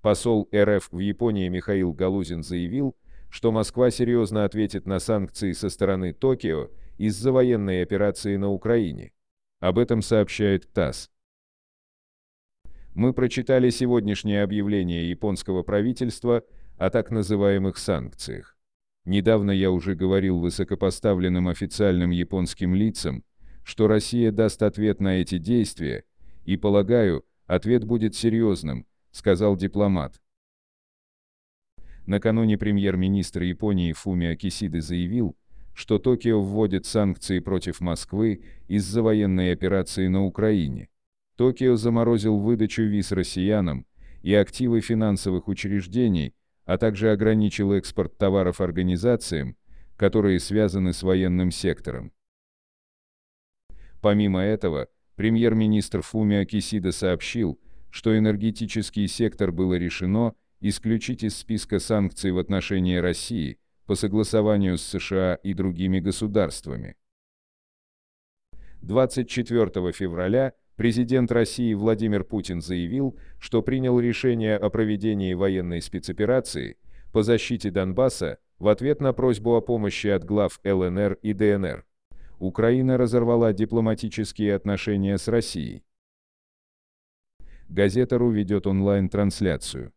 Посол РФ в Японии Михаил Галузин заявил, что Москва серьезно ответит на санкции со стороны Токио из-за военной операции на Украине. Об этом сообщает ТАСС. Мы прочитали сегодняшнее объявление японского правительства о так называемых санкциях. Недавно я уже говорил высокопоставленным официальным японским лицам, что Россия даст ответ на эти действия, и, полагаю, ответ будет серьезным, сказал дипломат. Накануне премьер-министр Японии Фумио Кисида заявил, что Токио вводит санкции против Москвы из-за военной операции на Украине. Токио заморозил выдачу виз россиянам и активы финансовых учреждений, а также ограничил экспорт товаров организациям, которые связаны с военным сектором. Помимо этого, премьер-министр Фумио Кисида сообщил, что энергетический сектор было решено исключить из списка санкций в отношении России по согласованию с США и другими государствами. 24 февраля президент России Владимир Путин заявил, что принял решение о проведении военной спецоперации по защите Донбасса в ответ на просьбу о помощи от глав ЛНР и ДНР. Украина разорвала дипломатические отношения с Россией. Газета.ру ведет онлайн-трансляцию.